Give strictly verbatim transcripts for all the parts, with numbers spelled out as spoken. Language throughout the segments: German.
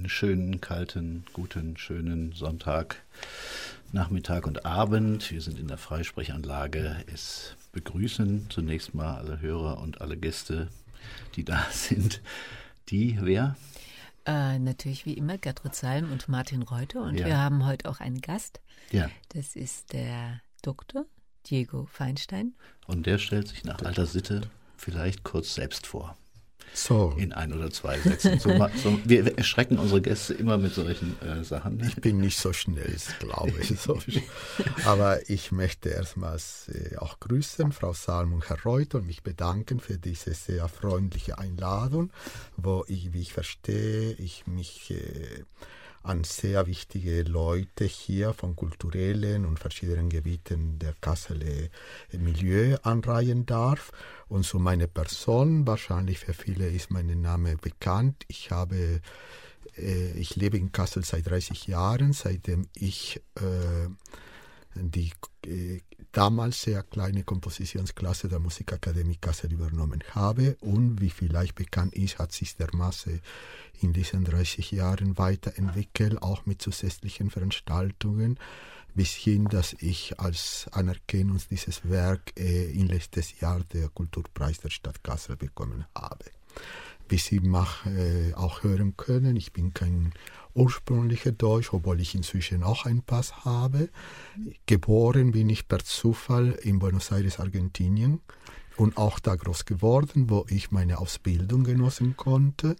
schönen, kalten, guten, schönen Sonntag, Nachmittag und Abend. Wir sind in der Freisprechanlage. Es begrüßen zunächst mal alle Hörer und alle Gäste, die da sind. Die, wer? Äh, natürlich wie immer Gertrud Salm und Martin Reuter. Und Ja. wir haben heute auch einen Gast. Ja. Das ist der Doktor Diego Feinstein. Und der stellt sich nach alter Sitte vielleicht kurz selbst vor. So. In ein oder zwei Sätzen. So, so, wir erschrecken unsere Gäste immer mit solchen äh, Sachen. Ich bin nicht so schnell, glaube ich. So. Aber ich möchte erstmals äh, auch grüßen, Frau Salm und Herr Reuter, und mich bedanken für diese sehr freundliche Einladung, wo ich, wie ich verstehe, ich mich äh, an sehr wichtige Leute hier von kulturellen und verschiedenen Gebieten der Kasseler Milieu anreihen darf. Und so meine Person, wahrscheinlich für viele ist mein Name bekannt. Ich habe, äh, ich lebe in Kassel seit dreißig Jahren, seitdem ich äh, die äh, damals sehr kleine Kompositionsklasse der Musikakademie Kassel übernommen habe. Und wie vielleicht bekannt ist, hat sich der Masse in diesen dreißig Jahren weiterentwickelt, auch mit zusätzlichen Veranstaltungen, bis hin, dass ich als Anerkennung dieses Werk äh, in letztes Jahr den Kulturpreis der Stadt Kassel bekommen habe. Wie Sie mach, äh, auch hören können, ich bin kein ursprünglicher Deutsch, obwohl ich inzwischen auch einen Pass habe. Geboren bin ich per Zufall in Buenos Aires, Argentinien, und auch da groß geworden, wo ich meine Ausbildung genossen konnte.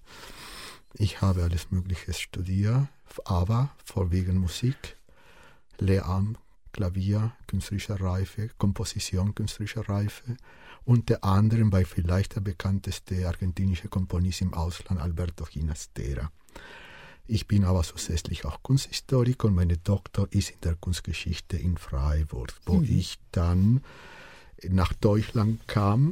Ich habe alles Mögliche studiert, aber vorwiegend Musik, Lehramt, Klavier, künstlerische Reife, Komposition, künstlerische Reife, unter anderem bei vielleicht der bekannteste argentinische Komponist im Ausland, Alberto Ginastera. Ich bin aber zusätzlich auch Kunsthistoriker und meine Doktor ist in der Kunstgeschichte in Freiburg, wo mhm. ich dann nach Deutschland kam,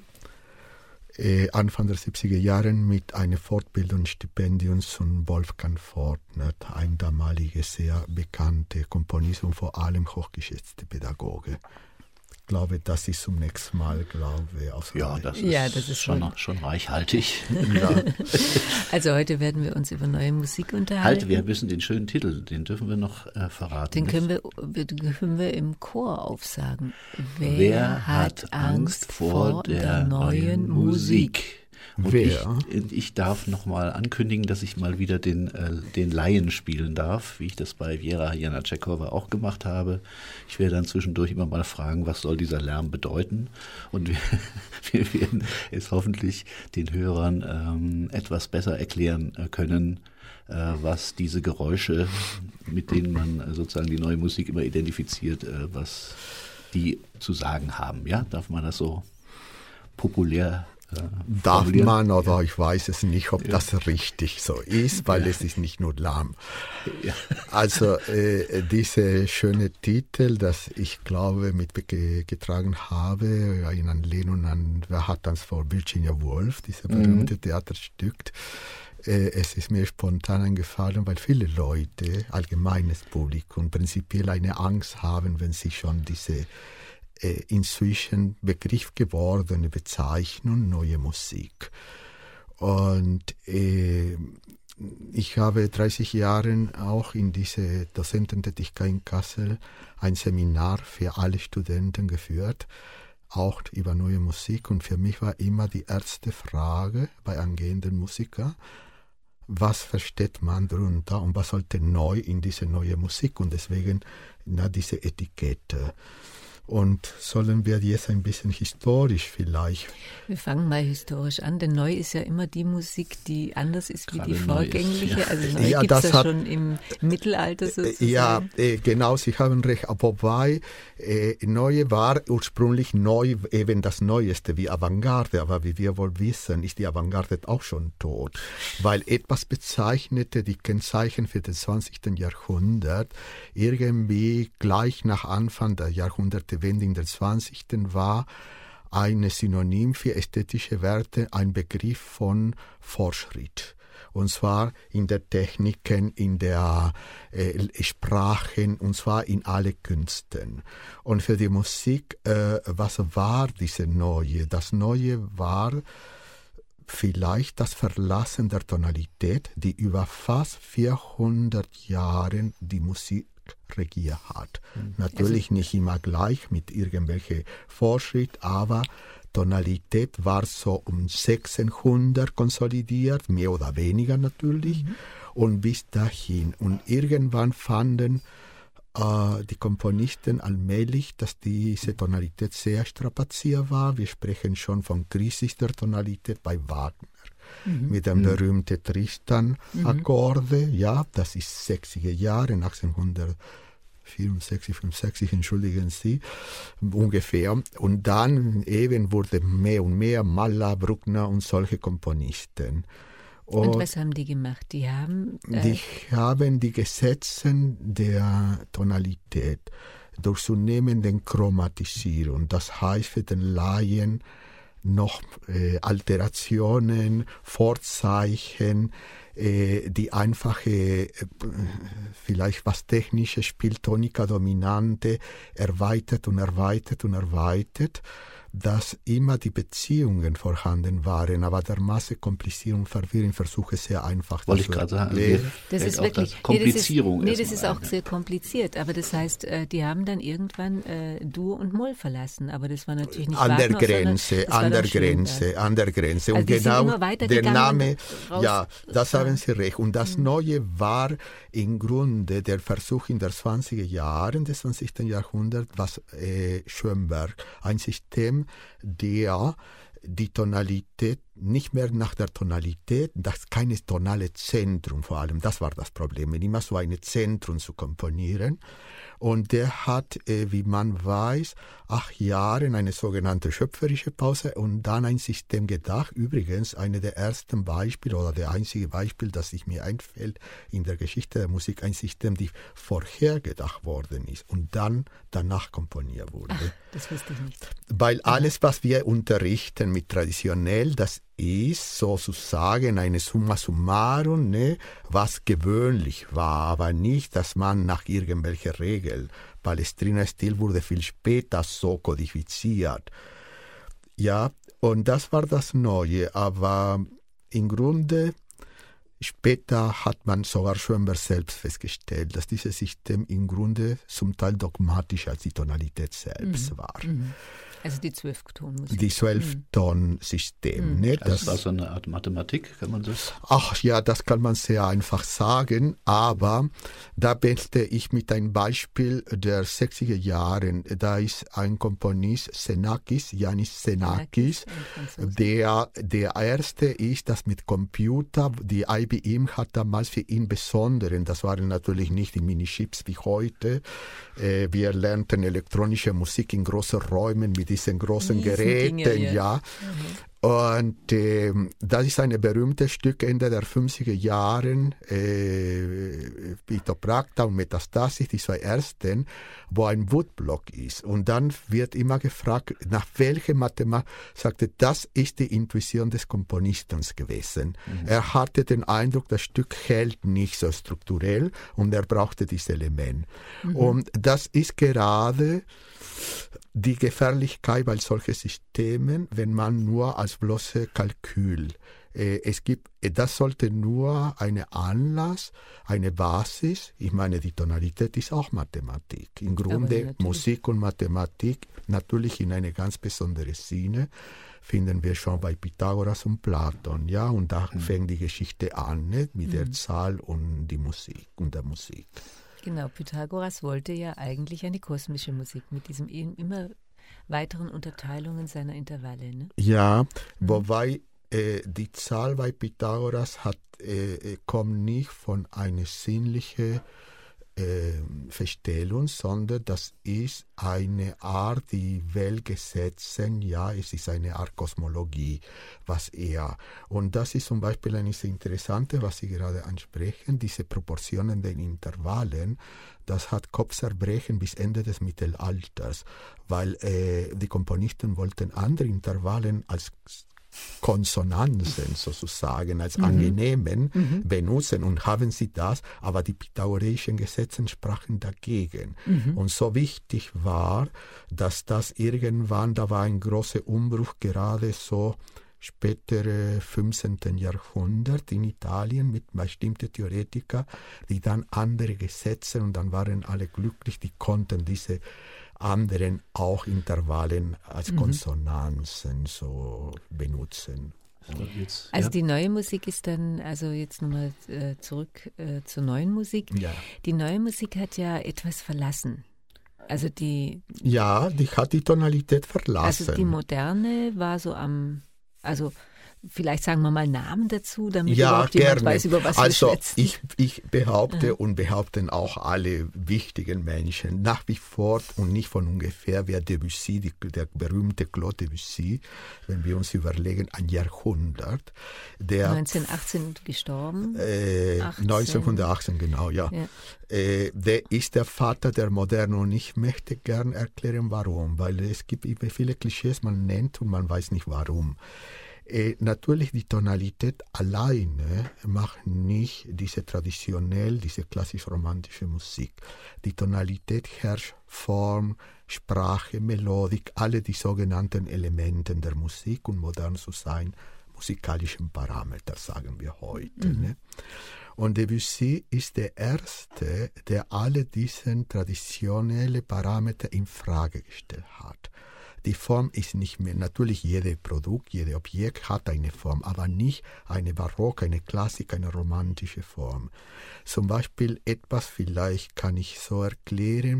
äh, Anfang der siebziger Jahre mit einem Fortbildungsstipendium von Wolfgang Fortner, ein damaliger sehr bekannter Komponist und vor allem hochgeschätzter Pädagoge. Ich glaube, das ist zum nächsten Mal, glaube ich, ja, das ist, ja, das ist schon, schon reichhaltig. Ja. Also heute werden wir uns über neue Musik unterhalten. Halt, wir müssen den schönen Titel, den dürfen wir noch äh, verraten. Den können wir, den können wir im Chor aufsagen. Wer, Wer hat Angst vor der, der neuen Musik? Musik? Und Wer? Ich, ich darf nochmal ankündigen, dass ich mal wieder den, äh, den Laien spielen darf, wie ich das bei Vera Janacekova auch gemacht habe. Ich werde dann zwischendurch immer mal fragen, was soll dieser Lärm bedeuten? Und wir, wir werden es hoffentlich den Hörern ähm, etwas besser erklären können, äh, was diese Geräusche, mit denen man äh, sozusagen die neue Musik immer identifiziert, äh, was die zu sagen haben. Ja, darf man das so populär Äh, Darf man, oder ich weiß es nicht, ob ja. das richtig so ist, weil ja. es ist nicht nur Lärm. Ja. Also äh, diese schöne Titel, das ich glaube mitgetragen habe, in Anlehnung an Wer hat Angst vor Virginia Woolf, dieses berühmte mhm. Theaterstück. Äh, es ist mir spontan eingefallen, weil viele Leute, allgemeines Publikum, prinzipiell eine Angst haben, wenn sie schon diese Äh, inzwischen Begriff gewordene Bezeichnung neue Musik. Und äh, ich habe dreißig Jahre auch in diese Dozententätigkeit in Kassel ein Seminar für alle Studenten geführt, auch über neue Musik. Und für mich war immer die erste Frage bei angehenden Musikern, was versteht man darunter und was sollte neu in diese neue Musik? Und deswegen na, diese Etikette. Und sollen wir jetzt ein bisschen historisch vielleicht? Wir fangen mal historisch an, denn neu ist ja immer die Musik, die anders ist wie Gerade die vorgängliche. Ist, ja. Also neu ja, gibt es ja hat, schon im Mittelalter sozusagen. Ja, äh, genau, Sie haben recht. Wobei äh, Neue war ursprünglich neu, eben das Neueste wie Avantgarde. Aber wie wir wohl wissen, ist die Avantgarde auch schon tot. Weil etwas bezeichnete die Kennzeichen für das zwanzigsten Jahrhundert irgendwie gleich nach Anfang der Jahrhunderte Wende der zwanzigsten war ein Synonym für ästhetische Werte, ein Begriff von Fortschritt. Und zwar in der Techniken, in der äh, Sprachen, und zwar in alle Künsten. Und für die Musik, äh, was war diese Neue? Das Neue war vielleicht das Verlassen der Tonalität, die über fast vierhundert Jahre die Musik regiert hat. Mhm. Natürlich also, nicht immer gleich mit irgendwelchen Fortschritt, aber Tonalität war so um sechzehnhundert konsolidiert, mehr oder weniger natürlich, mhm. und bis dahin. Und irgendwann fanden äh, die Komponisten allmählich, dass diese Tonalität sehr strapaziert war. Wir sprechen schon von Krisis der Tonalität bei Wagner. Mhm. Mit dem berühmten Tristan-Akkorde, mhm. ja, das ist sechziger Jahre, achtzehnhundertvierundsechzig, fünfundsechzig, entschuldigen Sie, ungefähr. Und dann eben wurde mehr und mehr Mahler, Bruckner und solche Komponisten. Und, und was haben die gemacht? Die haben, äh die haben die Gesetze der Tonalität durch zunehmende Chromatisierung, das heißt für den Laien noch äh, Alterationen, Vorzeichen, äh, die einfache, äh, vielleicht was technische Spieltonika Dominante erweitert und erweitert und erweitert, dass immer die Beziehungen vorhanden waren, aber der Masse Komplizierung, Verwirrung, Versuche sehr einfach. Wollte ich gerade sagen. Also das ist wirklich das Komplizierung. Nee, das ist, nee, das ist auch sehr kompliziert, aber das heißt, die haben dann irgendwann äh, Dur und Moll verlassen, aber das war natürlich nicht an der Wagner, Grenze, an der Grenze, an der Grenze. Also und genau der Name, ja, das haben Sie recht. Und das mhm. Neue war im Grunde der Versuch in den zwanziger Jahren des zwanzigsten Jahrhunderts, was äh, Schönberg, ein System, der die Tonalität nicht mehr nach der Tonalität, das keine tonale Zentrum vor allem, das war das Problem, immer so ein Zentrum zu komponieren. Und der hat, äh, wie man weiß, acht Jahre eine sogenannte schöpferische Pause und dann ein System gedacht. Übrigens, eine der ersten Beispiele oder der einzige Beispiel, das sich mir einfällt in der Geschichte der Musik, ein System, die vorher gedacht worden ist und dann danach komponiert wurde. Ach, das wusste ich nicht. Weil alles, was wir unterrichten mit traditionell, das ist sozusagen eine Summa summarum, ne, was gewöhnlich war, aber nicht, dass man nach irgendwelcher Regel. Palestrina-Stil wurde viel später so kodifiziert. Ja, und das war das Neue, aber im Grunde später hat man sogar Schönberg selbst festgestellt, dass dieses System im Grunde zum Teil dogmatischer als die Tonalität selbst mhm. war. Mhm. Also die Zwölftonmusik. Die Zwölftonsystem. Mhm. Ne? Das, das war so eine Art Mathematik, kann man das? Ach ja, das kann man sehr einfach sagen, aber da möchte ich mit einem Beispiel der sechziger Jahre, da ist ein Komponist, Xenakis, Yannis Xenakis, der der erste ist, das mit Computer, die I B M hat damals für ihn besonderen, das waren natürlich nicht die Minichips wie heute, wir lernten elektronische Musik in großen Räumen mit diesen großen Geräten, Dinge, ja. Mhm. Und äh, das ist ein berühmtes Stück Ende der fünfziger Jahre, äh, Phytopracta und Metastasis, die zwei ersten, wo ein Woodblock ist. Und dann wird immer gefragt, nach welcher Mathematik, sagte, das ist die Intuition des Komponisten gewesen. Mhm. Er hatte den Eindruck, das Stück hält nicht so strukturell und er brauchte dieses Element. Mhm. Und das ist gerade die Gefährlichkeit bei solchen Systemen, wenn man nur als bloße Kalkül, äh, es gibt, das sollte nur eine Anlass, eine Basis, ich meine, die Tonalität ist auch Mathematik. Im Grunde Musik und Mathematik, natürlich in eine ganz besondere Sinne, finden wir schon bei Pythagoras und Platon, ja, und da mhm. fängt die Geschichte an, ne, mit mhm. der Zahl und die Musik und der Musik. Genau, Pythagoras wollte ja eigentlich eine kosmische Musik mit diesen immer weiteren Unterteilungen seiner Intervalle. Ne? Ja, mhm. wobei äh, die Zahl bei Pythagoras hat, äh, kommt nicht von einer sinnlichen äh, Verstellung, sondern das ist eine Art, die Weltgesetze, ja, es ist eine Art Kosmologie, was er. Und das ist zum Beispiel eine sehr interessante, was Sie gerade ansprechen, diese Proportionen den Intervallen, das hat Kopfzerbrechen bis Ende des Mittelalters, weil äh, die Komponisten wollten andere Intervallen als Konsonanzen sozusagen, als mhm. angenehmen mhm. benutzen und haben sie das, aber die pythagoreischen Gesetze sprachen dagegen. Mhm. Und so wichtig war, dass das irgendwann, da war ein großer Umbruch gerade so spätere fünfzehnten Jahrhundert in Italien mit bestimmten Theoretiker, die dann andere Gesetze und dann waren alle glücklich, die konnten diese anderen auch Intervallen als mhm. Konsonanzen so benutzen. Jetzt, also ja. Die neue Musik ist dann, also jetzt nochmal äh, zurück äh, zur neuen Musik. Ja. Die neue Musik hat ja etwas verlassen. Also die. Ja, die hat die Tonalität verlassen. Also die moderne war so am, also vielleicht sagen wir mal Namen dazu, damit ja, überhaupt jemand gerne. weiß, über was also wir schwätzen. Ich, ich behaupte ja. und behaupten auch alle wichtigen Menschen nach wie vor und nicht von ungefähr, wer Debussy, die, der berühmte Claude Debussy, wenn wir uns überlegen, ein Jahrhundert. Der, neunzehnhundertachtzehn gestorben? Äh, neunzehnhundertachtzehn, genau, ja. ja. Äh, der ist der Vater der Moderne und ich möchte gern erklären, warum. Weil es gibt viele Klischees, man nennt und man weiß nicht warum. Äh, natürlich die Tonalität alleine macht nicht diese traditionell, diese klassisch-romantische Musik. Die Tonalität herrscht Form, Sprache, Melodik, alle die sogenannten Elemente der Musik und modern zu sein, musikalischen Parameter, sagen wir heute. Mhm. Ne? Und Debussy ist der Erste, der alle diese traditionellen Parameter in Frage gestellt hat. Die Form ist nicht mehr, natürlich jedes Produkt, jedes Objekt hat eine Form, aber nicht eine barocke, eine Klassik, eine romantische Form. Zum Beispiel etwas, vielleicht kann ich so erklären,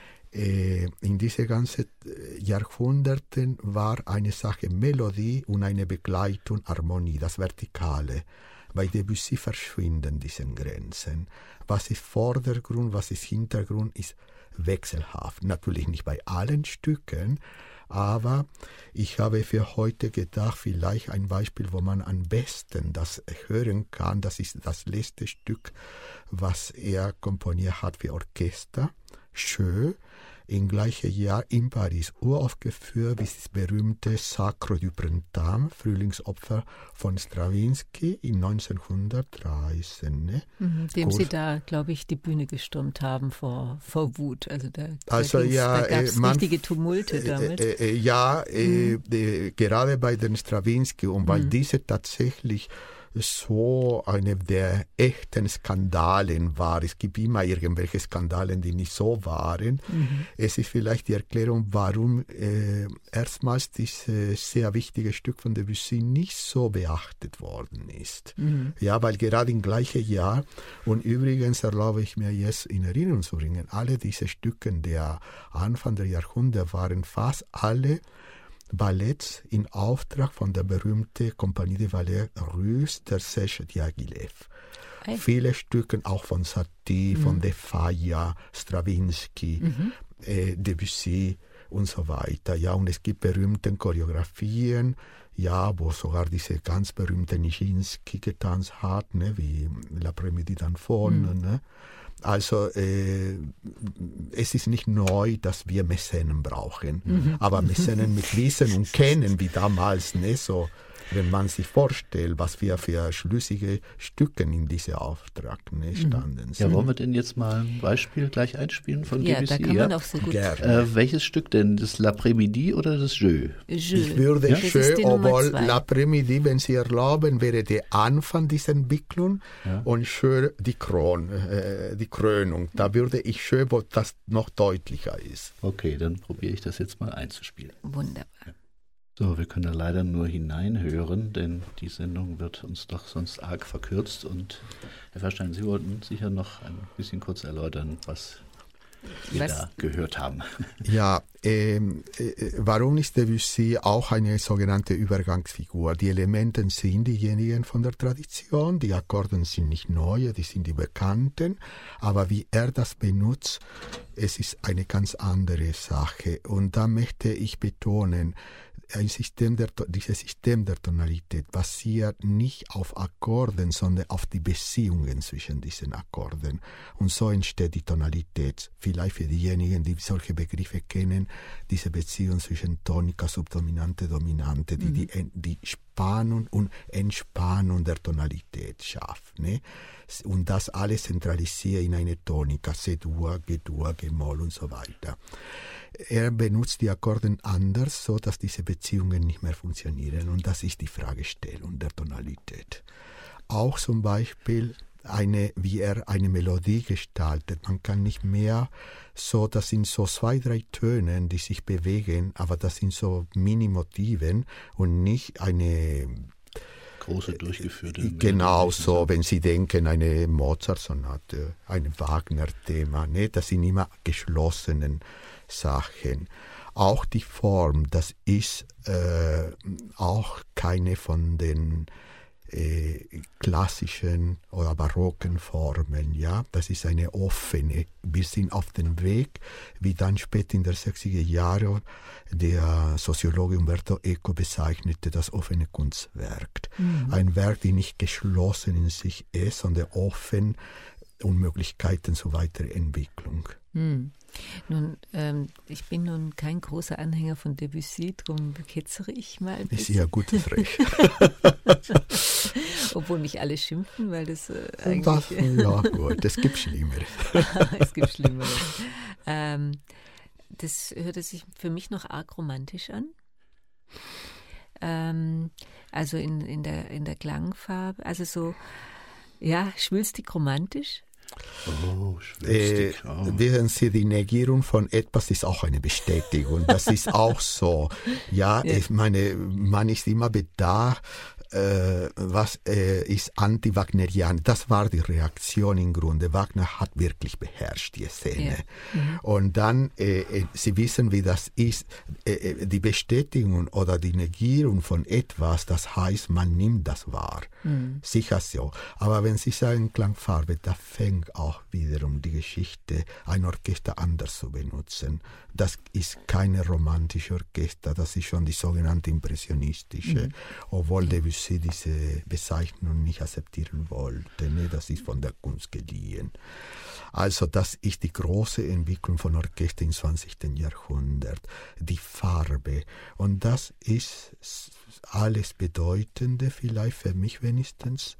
äh, in diesen ganzen Jahrhunderten war eine Sache Melodie und eine Begleitung Harmonie, das Vertikale. Bei Debussy verschwinden diese Grenzen. Was ist Vordergrund, was ist Hintergrund, ist wechselhaft. Natürlich nicht bei allen Stücken, aber ich habe für heute gedacht, vielleicht ein Beispiel, wo man am besten das hören kann, das ist das letzte Stück, was er komponiert hat für Orchester, Jeu, im gleichen Jahr in Paris uraufgeführt, wie das berühmte Sacre du Printemps, Frühlingsopfer von Stravinsky in neunzehnhundertdreizehn. Ne? Mhm, dem Sie da, glaube ich, die Bühne gestürmt haben vor, vor Wut. Also da, also, da, ja, da gab es äh, richtige Tumulte damit. Äh, äh, ja, mhm. äh, gerade bei den Stravinsky und weil mhm. diese tatsächlich so eine der echten Skandalen war. Es gibt immer irgendwelche Skandalen, die nicht so waren. Mhm. Es ist vielleicht die Erklärung, warum äh, erstmals dieses sehr wichtige Stück von Debussy nicht so beachtet worden ist. Mhm. Ja, weil gerade im gleichen Jahr, und übrigens erlaube ich mir jetzt in Erinnerung zu bringen, alle diese Stücke der Anfang der Jahrhunderte waren fast alle Ballets in Auftrag von der berühmten Compagnie de Ballet Russe der Serge Diaghilev. Hey. Viele Stücke auch von Satie, mhm. von De Falla, Stravinsky, mhm. äh, Debussy und so weiter. Ja, und es gibt berühmte Choreografien, ja, wo sogar diese ganz berühmte Nijinsky getanzt hat, ne, wie L'Après-Midi d'Anfon, mhm. ne. Also äh, es ist nicht neu, dass wir Mäzenen brauchen, mhm. aber Mäzenen mit Wissen und Kennen wie damals, ne, so, wenn man sich vorstellt, was wir für schlüssige Stücke in diesem Auftrag ne, standen sind. Ja, wollen wir denn jetzt mal ein Beispiel gleich einspielen von ja, Debussy? Da kann man ja, auch so gut. Äh, welches Stück denn? Das L'Après-Midi oder das Jeu? Jeu. Ich würde ja? Jeu, obwohl L'Après-Midi, wenn Sie erlauben, wäre der Anfang dieser Entwicklung ja. und Jeu die, Kron, äh, die Krönung. Da würde ich Jeu, wo das noch deutlicher ist. Okay, dann probiere ich das jetzt mal einzuspielen. Wunderbar. So, wir können da leider nur hineinhören, denn die Sendung wird uns doch sonst arg verkürzt. Und Herr Verstein, Sie wollten sicher noch ein bisschen kurz erläutern, was wir was? da gehört haben. Ja, ähm, äh, warum ist Debussy auch eine sogenannte Übergangsfigur? Die Elemente sind diejenigen von der Tradition, die Akkorde sind nicht neue, die sind die bekannten, aber wie er das benutzt, es ist eine ganz andere Sache. Und da möchte ich betonen, ein System der, dieses System der Tonalität basiert nicht auf Akkorden, sondern auf die Beziehungen zwischen diesen Akkorden. Und so entsteht die Tonalität. Vielleicht für diejenigen, die solche Begriffe kennen, diese Beziehung zwischen Tonika, Subdominante, Dominante, die, mhm. die die Spannung und Entspannung der Tonalität schafft. Ne? Und das alles zentralisiert in eine Tonika, C-Dur, G-Dur, G-Moll und so weiter. er benutzt die Akkorde anders, so dass diese Beziehungen nicht mehr funktionieren. Und das ist die Fragestellung der Tonalität. Auch zum Beispiel eine, wie er eine Melodie gestaltet. Man kann nicht mehr so, das sind so zwei, drei Töne, die sich bewegen, aber das sind so Minimotiven und nicht eine große durchgeführte. Genau so, wenn Sie denken, eine Mozart-Sonate, ein Wagner-Thema, ne? Das sind immer geschlossene Sachen. Auch die Form, das ist äh, auch keine von den äh, klassischen oder barocken Formen, ja, das ist eine offene. Wir sind auf dem Weg, wie dann später in der sechziger Jahre der Soziologe Umberto Eco bezeichnete, das offene Kunstwerk. Mhm. Ein Werk, das nicht geschlossen in sich ist, sondern offen und Möglichkeiten zur Weiterentwicklung. Mhm. Nun, ähm, ich bin nun kein großer Anhänger von Debussy, darum ketzere ich mal ein bisschen. Ist ja gutes Recht. Obwohl mich alle schimpfen, weil das äh, eigentlich... Das, ja gut, es gibt Schlimmeres. Es gibt Schlimmeres. Ähm, das hörte sich für mich noch arg romantisch an. Ähm, also in, in, der, in der Klangfarbe, also so, ja, schwülstig romantisch. Oh, schwülstig. Äh, wissen Sie, die Negierung von etwas ist auch eine Bestätigung. Das ist auch so. Ja, ja. Ich meine, man ist immer bedacht, äh, was äh, ist anti-Wagnerian. Das war die Reaktion im Grunde. Wagner hat wirklich beherrscht die Szene. Ja. Mhm. Und dann, äh, äh, Sie wissen, wie das ist, äh, die Bestätigung oder die Negierung von etwas, das heißt, man nimmt das wahr. Mhm. Sicher so. Aber wenn Sie sagen Klangfarbe, da fängt auch wiederum die Geschichte, ein Orchester anders zu benutzen. Das ist keine romantische Orchester, das ist schon die sogenannte impressionistische, mhm. obwohl Debussy diese Bezeichnung nicht akzeptieren wollte. Ne? Das ist von der Kunst geliehen. Also das ist die große Entwicklung von Orchester im zwanzigsten Jahrhundert. Die Farbe. Und das ist alles Bedeutende, vielleicht für mich wenigstens.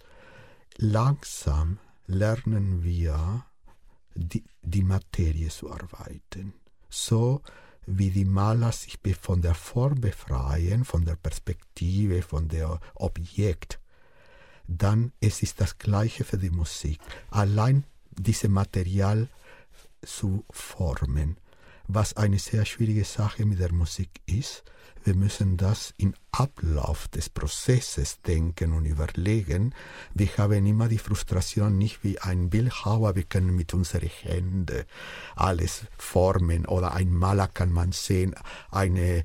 Langsam lernen wir, die, die Materie zu arbeiten. So wie die Maler sich von der Form befreien, von der Perspektive, von der Objekt, dann es ist das Gleiche für die Musik. Allein dieses Material zu formen, was eine sehr schwierige Sache mit der Musik ist. Wir müssen das im Ablauf des Prozesses denken und überlegen. Wir haben immer die Frustration, nicht wie ein Bildhauer, wir können mit unseren Händen alles formen oder ein Maler kann man sehen, ein äh,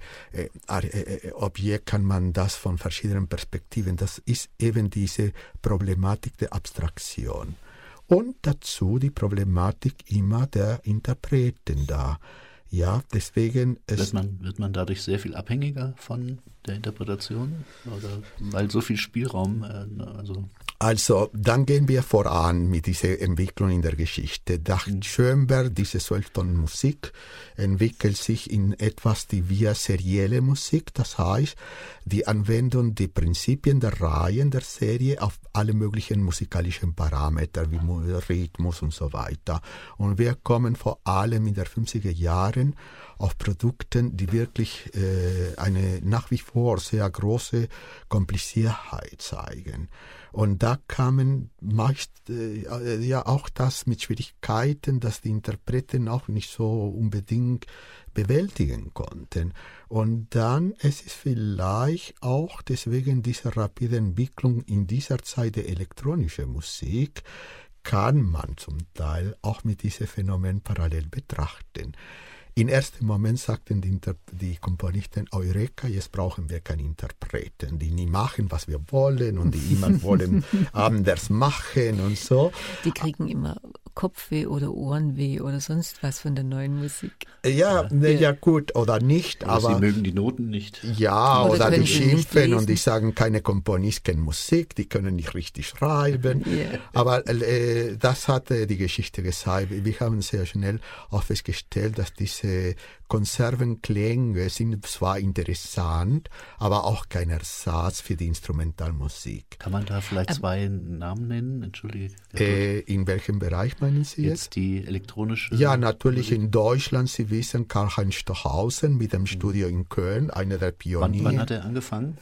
äh, Objekt kann man das von verschiedenen Perspektiven. Das ist eben diese Problematik der Abstraktion. Und dazu die Problematik immer der Interpreten da. Ja, deswegen... Es wird, man, wird man dadurch sehr viel abhängiger von der Interpretation? Oder weil so viel Spielraum... Äh, also Also, dann gehen wir voran mit dieser Entwicklung in der Geschichte. Nach mhm. Schönberg, diese zwölf-Tonnen Musik, entwickelt sich in etwas, die wir serielle Musik, das heißt, die Anwendung der Prinzipien der Reihen der Serie auf alle möglichen musikalischen Parameter, wie Rhythmus und so weiter. Und wir kommen vor allem in den fünfziger Jahren auf Produkten, die wirklich äh, eine nach wie vor sehr große Kompliziertheit zeigen. Und da kamen meist äh, ja auch das mit Schwierigkeiten, dass die Interpreten auch nicht so unbedingt bewältigen konnten. Und dann es ist vielleicht auch deswegen dieser rapide Entwicklung in dieser Zeit der elektronischen Musik, kann man zum Teil auch mit diesem Phänomen parallel betrachten. Im ersten Moment sagten die, Inter- die Komponisten, Eureka, jetzt brauchen wir keine Interpreten, die nie machen, was wir wollen und die immer wollen anders machen und so. Die kriegen immer Kopfweh oder Ohrenweh oder sonst was von der neuen Musik. Ja, ne, ja. ja gut, oder nicht. Oder aber sie mögen die Noten nicht. Ja, oder, oder die schimpfen und die sagen, keine Komponist kennt Musik, die können nicht richtig schreiben. Yeah. Aber äh, das hat äh, die Geschichte gezeigt. Wir haben sehr schnell auch festgestellt, dass diese Konservenklänge sind zwar interessant, aber auch kein Ersatz für die Instrumentalmusik. Kann man da vielleicht zwei ähm, Namen nennen? Entschuldige. Äh, in welchem Bereich meinen Sie jetzt? Jetzt die elektronische? Ja, natürlich Musik. In Deutschland, Sie wissen, Karl-Heinz Stockhausen mit dem Studio in Köln, einer der Pioniere. Wann, wann hat er angefangen?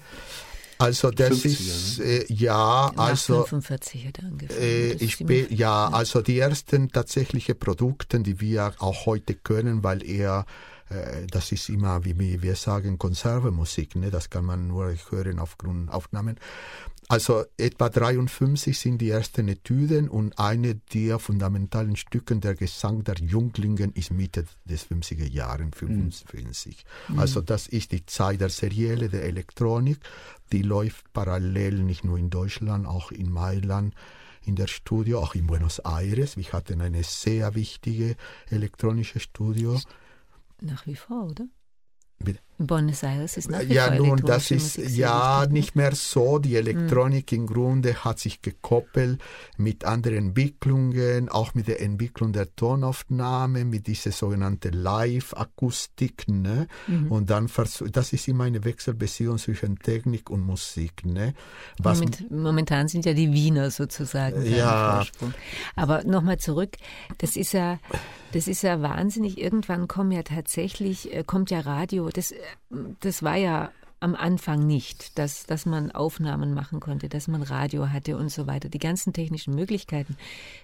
Also das fünfziger, ist, äh, ja, Nach also fünfundvierzig hat er angefangen. Äh, ich bin, ja, also die ersten tatsächlichen Produkte, die wir auch heute können, weil er, äh, das ist immer, wie wir sagen, Konservenmusik, ne? Das kann man nur hören aufgrund Aufnahmen. Also etwa dreiundfünfzig sind die ersten Etüden und eine der fundamentalen Stücke, der Gesang der Junglingen, ist Mitte des fünfziger Jahren, fünfundfünfzig. Mhm. Also das ist die Zeit der Serielle, der Elektronik. Die läuft parallel nicht nur in Deutschland, auch in Mailand, in der Studio, auch in Buenos Aires. Wir hatten eine sehr wichtige elektronische Studio. Nach wie vor, oder? Bitte? In Buenos Aires ist nach wie ja, vor nun, das ist Musik ja wichtig, nicht mehr so. Die Elektronik hm. im Grunde hat sich gekoppelt mit anderen Entwicklungen, auch mit der Entwicklung der Tonaufnahme, mit dieser sogenannten Live-Akustik. Ne? Mhm. Und dann, das ist immer eine Wechselbeziehung zwischen Technik und Musik. Ne? Was Moment, momentan sind ja die Wiener sozusagen ja. Vorsprung. Aber nochmal zurück, das ist ja, das ist ja wahnsinnig. Irgendwann kommen ja tatsächlich, kommt ja Radio, das Das war ja am Anfang nicht, dass, dass man Aufnahmen machen konnte, dass man Radio hatte und so weiter. Die ganzen technischen Möglichkeiten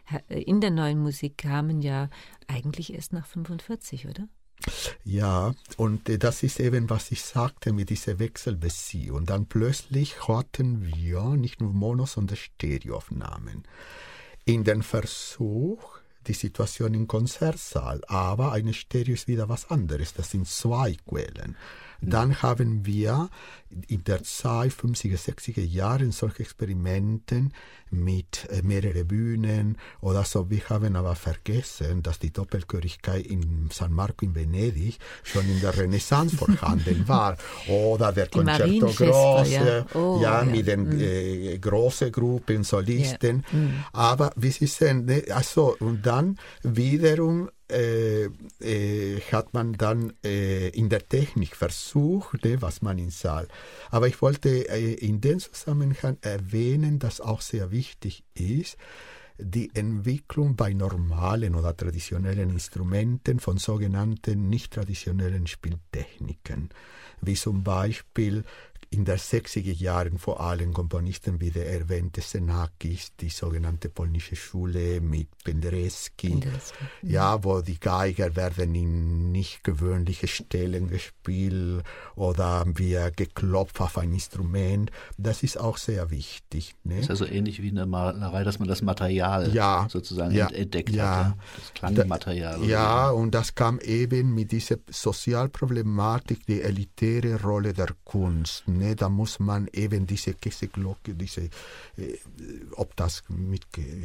in der neuen Musik kamen ja eigentlich erst nach fünfundvierzig, oder? Ja, und das ist eben, was ich sagte mit dieser Wechselbeziehung. Und dann plötzlich hörten wir nicht nur Mono, sondern Stereoaufnahmen. In den Versuch, die Situation im Konzertsaal, aber eine Stereo ist wieder was anderes, das sind zwei Quellen. Dann haben wir in der Zeit fünfziger, sechziger Jahren solche Experimente mit äh, mehreren Bühnen oder so. Wir haben aber vergessen, dass die Doppelchörigkeit in San Marco in Venedig schon in der Renaissance vorhanden war. Oder der die Concerto Grosse, ja, oh, ja, ja. mit den mm. äh, großen Gruppen, Solisten. Ja. Mm. Aber wie Sie sehen, ne, also, und dann wiederum Äh, äh, hat man dann äh, in der Technik versucht, ne, was man im Saal. Aber ich wollte äh, in dem Zusammenhang erwähnen, dass auch sehr wichtig ist, die Entwicklung bei normalen oder traditionellen Instrumenten von sogenannten nicht traditionellen Spieltechniken, wie zum Beispiel in den sechziger Jahren vor allem Komponisten wie der erwähnte Xenakis, die sogenannte polnische Schule mit Penderecki, Penderecki. Ja, wo die Geiger werden in nicht gewöhnliche Stellen gespielt oder wir geklopft auf ein Instrument. Das ist auch sehr wichtig. Ne? Das ist also ähnlich wie in der Malerei, dass man das Material ja, sozusagen ja, entdeckt ja, hat. Ja? Das Klangmaterial. Ja, und das kam eben mit dieser Sozialproblematik, die elitäre Rolle der Kunst. Ne, da muss man eben diese Käseglocke, diese, äh, ob das mit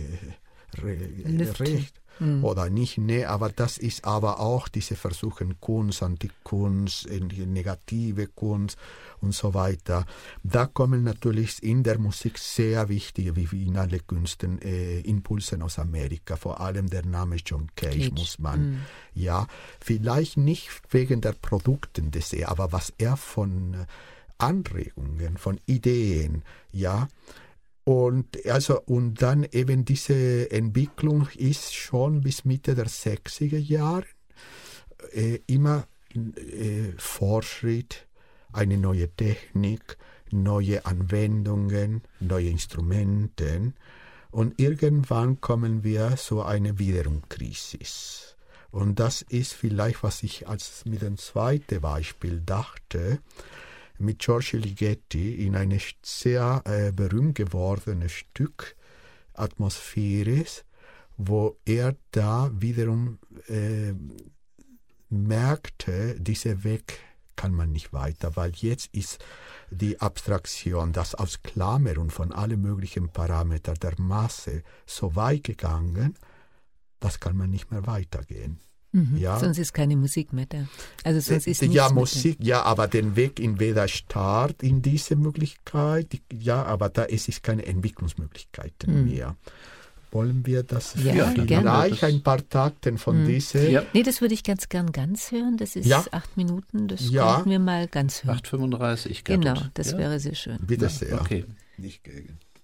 äh, re, recht hm. oder nicht, ne, aber das ist aber auch diese Versuche Kunst, Antikunst, negative Kunst und so weiter. Da kommen natürlich in der Musik sehr wichtige, wie in allen Künsten, äh, Impulse aus Amerika, vor allem der Name John Cage, Cage. muss man, hm. ja, vielleicht nicht wegen der Produkte des er, aber was er von Anregungen, von Ideen, ja. Und, also, und dann eben diese Entwicklung ist schon bis Mitte der sechziger Jahre äh, immer äh, Fortschritt, eine neue Technik, neue Anwendungen, neue Instrumente. Und irgendwann kommen wir zu einer wiederum Krise. Und das ist vielleicht, was ich als mit dem zweiten Beispiel dachte, mit Giorgio Ligeti in einem sehr äh, berühmt gewordenen Stück Atmosphäres, wo er da wiederum äh, merkte, dieser Weg kann man nicht weiter, weil jetzt ist die Abstraktion, das Ausklammern von allen möglichen Parametern der Masse so weit gegangen, das kann man nicht mehr weitergehen. Mhm. Ja. Sonst ist keine Musik mehr da. Also sonst ist ja, nichts Musik, ja, aber den Weg in weder Start in diese Möglichkeit, ja, aber da ist es keine Entwicklungsmöglichkeiten mhm. mehr. Wollen wir das ja, vielleicht ein paar Takten von mhm. diese? Ja. Nee, das würde ich ganz gern ganz hören. Das ist ja. acht Minuten, das ja. könnten wir mal ganz hören. acht fünfunddreißig. Genau, das ja. wäre sehr schön. Bitte sehr. Okay. Nicht gegen.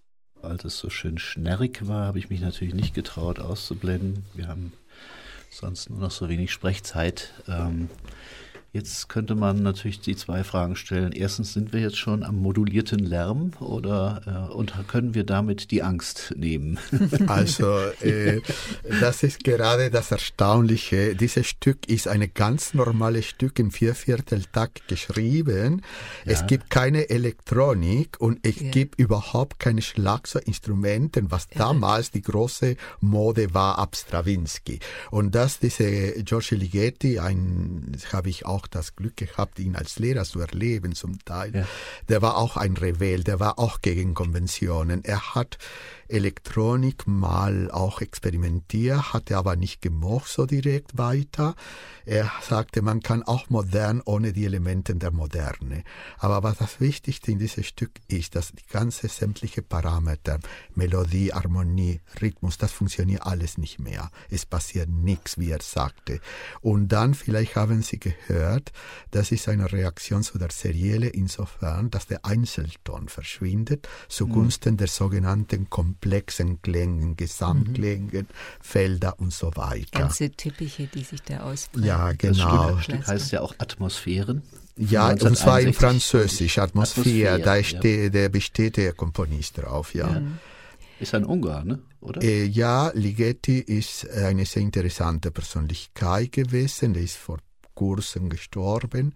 als es so schön schnärrig war, habe ich mich natürlich nicht getraut auszublenden. Wir haben sonst nur noch so wenig Sprechzeit. Ähm, Jetzt könnte man natürlich die zwei Fragen stellen. Erstens, sind wir jetzt schon am modulierten Lärm oder äh, und können wir damit die Angst nehmen? Also äh, das ist gerade das Erstaunliche. Dieses Stück ist ein ganz normales Stück im Viervierteltakt geschrieben. Ja. Es gibt keine Elektronik und es ja. gibt überhaupt keine Schlagzeuginstrumente, was ja. damals die große Mode war ab Stravinsky. Und dass diese Giorgio Ligeti, ein habe ich auch das Glück gehabt, ihn als Lehrer zu erleben zum Teil. Ja. Der war auch ein Rebell, der war auch gegen Konventionen. Er hat Elektronik mal auch experimentiert, hatte aber nicht gemocht so direkt weiter. Er sagte, man kann auch modern ohne die Elemente der Moderne. Aber was das Wichtigste in diesem Stück ist, dass die ganze sämtliche Parameter, Melodie, Harmonie, Rhythmus, das funktioniert alles nicht mehr. Es passiert nichts, wie er sagte. Und dann, vielleicht haben Sie gehört, das ist eine Reaktion zu der Serielle insofern, dass der Einzelton verschwindet zugunsten mhm. der sogenannten komplexen Klängen, Gesamtklängen, mhm. Felder und so weiter. Ganze Teppiche, die sich da ausbreiten. Ja, genau. Das Stück, Stück heißt ja auch Atmosphären. Ja, und zwar in Französisch, Atmosphäre, Atmosphäre da steht, der besteht der Komponist drauf, ja. ja. Ist ein Ungar, ne? Oder? Äh, ja, Ligeti ist eine sehr interessante Persönlichkeit gewesen, der ist vor kurzem gestorben.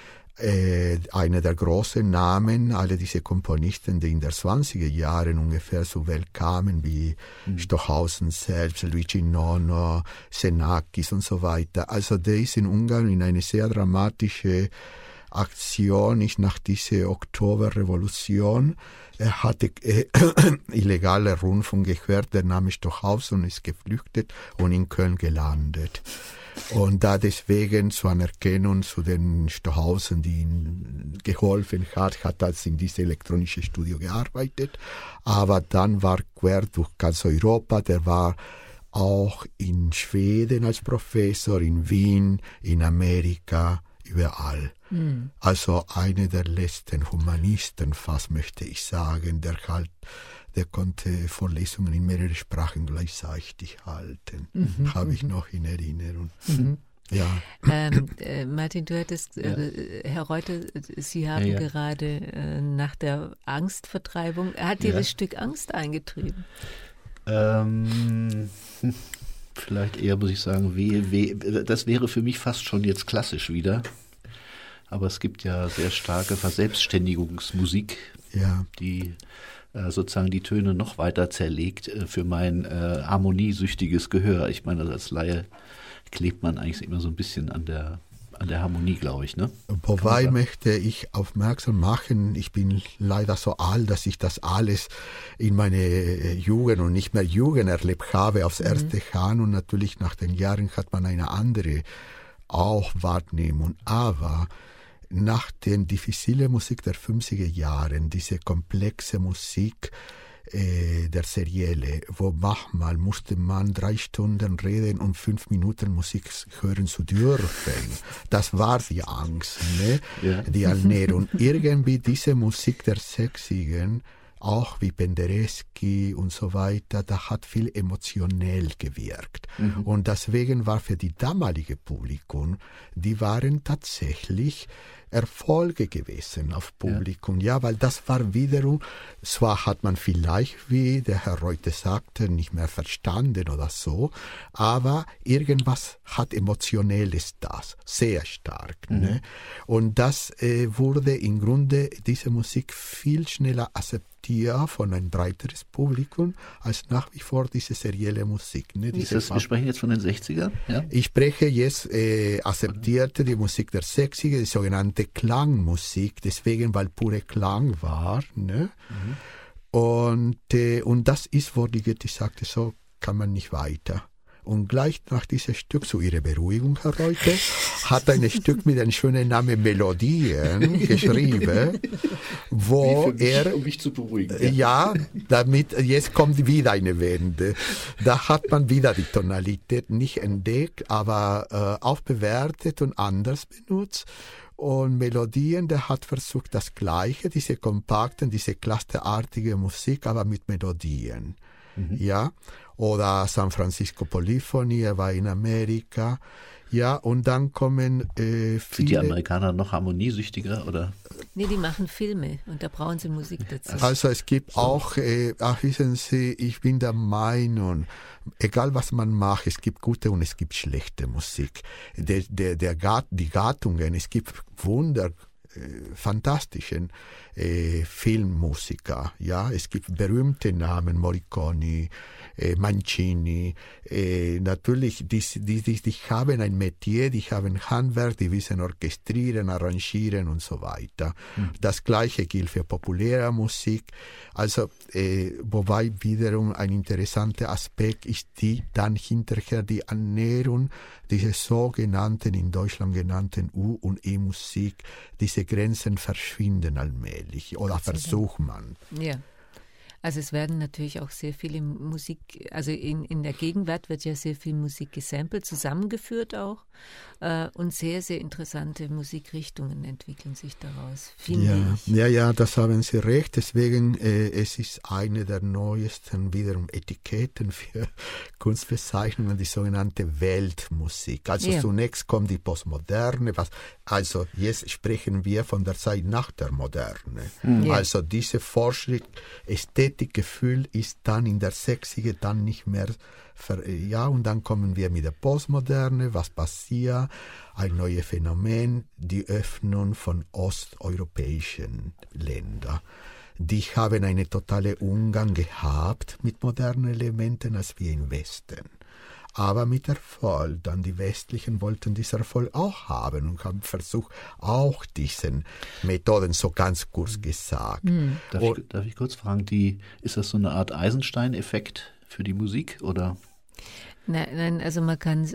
Äh, einer der großen Namen, alle diese Komponisten, die in den zwanziger Jahren ungefähr zur Welt kamen, wie mhm. Stockhausen selbst, Luigi Nono, Xenakis und so weiter. Also der ist in Ungarn in eine sehr dramatische Aktion, ist nach dieser Oktoberrevolution. Er hatte äh, illegale Rundfunk gehört, der Name Stockhausen ist geflüchtet und in Köln gelandet. Und da deswegen zur Anerkennung zu den Stockhausen, die ihm geholfen hat, hat er in diesem elektronischen Studio gearbeitet. Aber dann war quer durch ganz Europa, der war auch in Schweden als Professor, in Wien, in Amerika, überall. Mhm. Also einer der letzten Humanisten, fast möchte ich sagen, der halt der konnte Vorlesungen in mehreren Sprachen gleichzeitig halten. Mhm, habe ich noch in Erinnerung. Mhm. Ja. Ähm, äh, Martin, du hattest, äh, Herr Reuter, Sie haben ja, ja. gerade äh, nach der Angstvertreibung, hat dir ja. das Stück Angst eingetrieben? Ähm, vielleicht eher, muss ich sagen, weh, weh. Das wäre für mich fast schon jetzt klassisch wieder. Aber es gibt ja sehr starke Verselbstständigungsmusik, ja. die sozusagen die Töne noch weiter zerlegt für mein äh, harmoniesüchtiges Gehör. Ich meine, als Laie klebt man eigentlich immer so ein bisschen an der, an der Harmonie, glaube ich. Ne? Wobei möchte ich aufmerksam machen, ich bin leider so alt, dass ich das alles in meine Jugend und nicht mehr Jugend erlebt habe, aufs erste mhm. Hand, und natürlich nach den Jahren hat man eine andere auch Wahrnehmung. Aber nach der diffizile Musik der fünfziger Jahren, diese komplexe Musik äh, der Serielle, wo manchmal musste man drei Stunden reden und fünf Minuten Musik hören zu dürfen. Das war die Angst, ne? Ja. Die Ernährung. Irgendwie diese Musik der sechziger, auch wie Penderecki und so weiter, da hat viel emotionell gewirkt. Mhm. Und deswegen war für die damalige Publikum, die waren tatsächlich Erfolge gewesen auf Publikum, ja. ja, weil das war wiederum, zwar hat man vielleicht, wie der Herr Reuter sagte, nicht mehr verstanden oder so, aber irgendwas hat Emotionelles das, sehr stark. Mhm. Ne? Und das äh, wurde im Grunde, diese Musik viel schneller akzeptiert von ein breiteres Publikum als nach wie vor diese serielle Musik. Ne? Diese das, wir sprechen jetzt von den sechzigern? Ja? Ich spreche jetzt, äh, akzeptierte die Musik der sechziger, die sogenannte Klangmusik, deswegen, weil pure Klang war. Ne? Mhm. Und, äh, und das ist, wo die Goethe sagte, so kann man nicht weiter. Und gleich nach diesem Stück, zu Ihrer Beruhigung, Herr Reuter, hat ein Stück mit einem schönen Namen Melodien geschrieben, wo Wie für mich, er, um mich zu beruhigen. ja, damit, jetzt kommt wieder eine Wende. Da hat man wieder die Tonalität nicht entdeckt, aber äh, auch bewertet und anders benutzt. Und Melodien, der hat versucht das Gleiche, diese kompakten, diese clusterartige Musik, aber mit Melodien. Mhm. Ja, oder San Francisco Polyphony, er war in Amerika. Ja, und dann kommen äh, viele... Sind die Amerikaner noch harmoniesüchtiger, oder? Nee, die machen Filme und da brauchen sie Musik dazu. Also es gibt so. auch, äh, ach, wissen Sie, ich bin der Meinung, egal was man macht, es gibt gute und es gibt schlechte Musik. Der, der, der Gat, die Gattungen, es gibt Wunder, äh, fantastischen äh, Filmmusiker. Ja, es gibt berühmte Namen, Morricone, äh, Mancini. Äh, natürlich, die, die, die, die haben ein Metier, die haben Handwerk, die wissen orchestrieren, arrangieren und so weiter. Mhm. Das Gleiche gilt für populäre Musik. Also, äh, wobei wiederum ein interessanter Aspekt ist die dann hinterher die Annäherung dieser sogenannten, in Deutschland genannten U- und E-Musik, diese Grenzen verschwinden allmählich oder versucht man. Ja. Also es werden natürlich auch sehr viele Musik, also in, in der Gegenwart wird ja sehr viel Musik gesampelt, zusammengeführt auch äh, und sehr, sehr interessante Musikrichtungen entwickeln sich daraus, finde ja, ich. Ja, ja, das haben Sie recht, deswegen äh, es ist eine der neuesten wiederum Etiketten für Kunstbezeichnungen, die sogenannte Weltmusik. Also ja. Zunächst kommt die Postmoderne, was, also jetzt sprechen wir von der Zeit nach der Moderne. Mhm. Also diese Fortschritt, Ästhetikgefühl ist dann in der sechziger dann nicht mehr, ver, ja, und dann kommen wir mit der Postmoderne, was passiert, ein neues Phänomen, die Öffnung von osteuropäischen Ländern. Die haben einen totalen Umgang gehabt mit modernen Elementen als wir im Westen. Aber mit Erfolg, dann die Westlichen wollten diesen Erfolg auch haben und haben versucht, auch diesen Methoden, so ganz kurz gesagt. Mhm. Darf, ich, darf ich kurz fragen, die, ist das so eine Art Eisenstein-Effekt für die Musik, oder? Nein, nein, also man kann,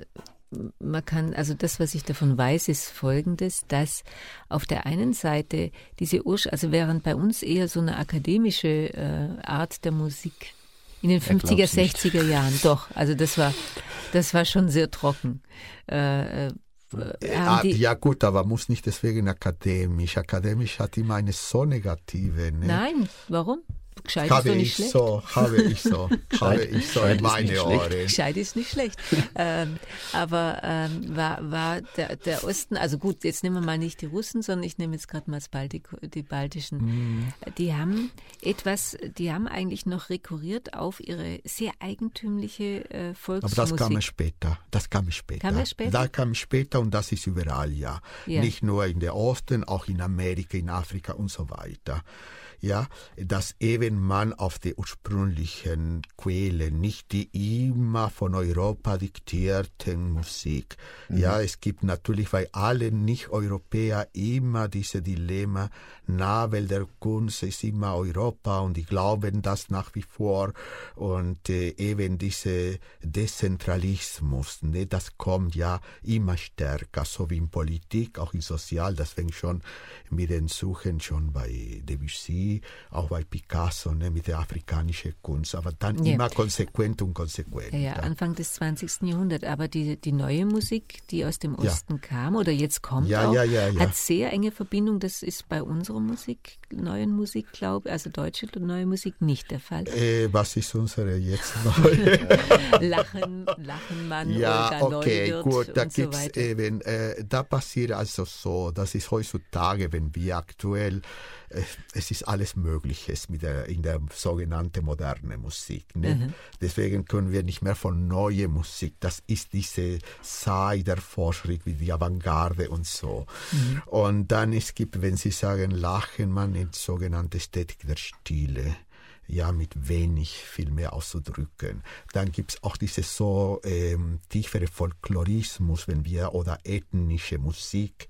man kann, also das, was ich davon weiß, ist Folgendes, dass auf der einen Seite diese Ursch, also während bei uns eher so eine akademische äh, Art der Musik in den fünfziger, sechziger Jahren, doch. Also das war, das war schon sehr trocken. Äh, äh, ja, ja gut, aber muss nicht deswegen akademisch. Akademisch hat immer eine so negative. Ne? Nein, warum? Gescheit habe ist doch nicht ich schlecht. So, habe ich so, habe ich so in meine Ohren. Gescheit ist nicht schlecht. ähm, aber ähm, war, war der, der Osten, also gut, jetzt nehmen wir mal nicht die Russen, sondern ich nehme jetzt gerade mal das Baltik, die baltischen. Mm. Die haben etwas, die haben eigentlich noch rekurriert auf ihre sehr eigentümliche äh, Volksmusik. Aber das kam später. Das kam später. Kam es später? Das kam später und das ist überall, ja. ja. Nicht nur in der Osten, auch in Amerika, in Afrika und so weiter. Ja, dass eben man auf die ursprünglichen Quellen, nicht die immer von Europa diktierten Musik. Mhm. Ja, es gibt natürlich bei allen Nicht-Europäern immer diese Dilemma, Nabel der Kunst ist immer Europa und die glauben das nach wie vor und äh, eben diese Dezentralismus, ne, das kommt ja immer stärker, so wie in Politik, auch in Sozial, das fängt schon mit den Suchen schon bei Debussy, auch bei Picasso, ne, mit der afrikanischen Kunst, aber dann ja. immer konsequent und konsequent. Ja, ja, Anfang des zwanzigsten Jahrhunderts, aber die, die neue Musik, die aus dem Osten ja. kam oder jetzt kommt ja, auch, ja, ja, ja. hat sehr enge Verbindung, das ist bei unserer Musik, neuen Musik, glaube ich, also deutsche neue Musik nicht der Fall. Äh, was ist unsere jetzt neue? Lachen, Lachen man ja, oder okay, neu wird gut, da und gibt's so weiter. eben, äh, da passiert also so, das ist heutzutage, wenn wir aktuell, äh, es ist alles Mögliches mit der, in der sogenannten modernen Musik. Ne? Mhm. Deswegen können wir nicht mehr von neuer Musik, das ist diese Zeit der Fortschritt, wie die Avantgarde und so. Mhm. Und dann es gibt, wenn Sie sagen, Lachen, man in sogenannte Ästhetik der Stile. Ja, mit wenig viel mehr auszudrücken. Dann gibt es auch diese so ähm, tiefere Folklorismus, wenn wir, oder ethnische Musik,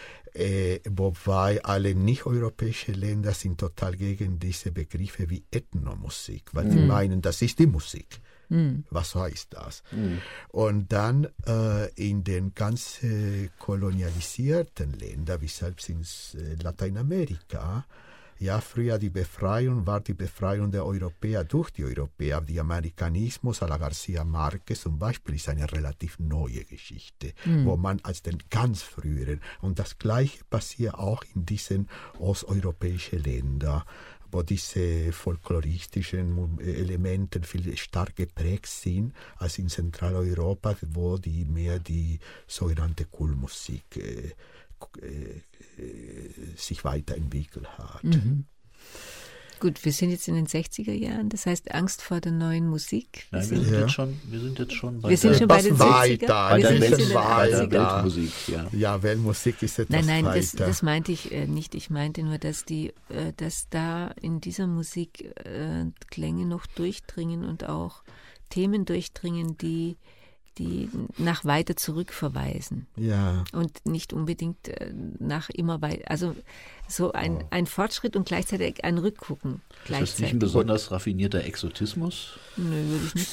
äh, wobei alle nicht-europäische Länder sind total gegen diese Begriffe wie Ethnomusik, weil mhm. sie meinen, das ist die Musik. Mhm. Was heißt das? Mhm. Und dann äh, in den ganz äh, kolonialisierten Ländern, wie selbst in äh, Lateinamerika, ja, früher die Befreiung war die Befreiung der Europäer durch die Europäer. Der Amerikanismus à la García Márquez zum Beispiel ist eine relativ neue Geschichte, mhm. wo man als den ganz früheren, und das Gleiche passiert auch in diesen osteuropäischen Ländern, wo diese folkloristischen Elemente viel stark geprägt sind als in Zentraleuropa, wo die mehr die sogenannte Kulmusik äh, äh, sich weiterentwickelt hat. Mhm. Gut, wir sind jetzt in den sechziger Jahren, das heißt Angst vor der neuen Musik. Nein, wir, sind ja. jetzt schon, wir sind jetzt schon bei wir sind der, schon bei den weiter, bei der, Welt, bei der Weltmusik. Ja. ja, Weltmusik ist etwas Nein, nein, weiter. das, das meinte ich äh, nicht. Ich meinte nur, dass, die, äh, dass da in dieser Musik äh, Klänge noch durchdringen und auch Themen durchdringen, die die nach weiter zurück verweisen. Ja. Und nicht unbedingt äh, nach immer weiter. Also so ein, oh. ein Fortschritt und gleichzeitig ein Rückgucken. Ist das nicht ein besonders raffinierter Exotismus? Nö, würde ich nicht.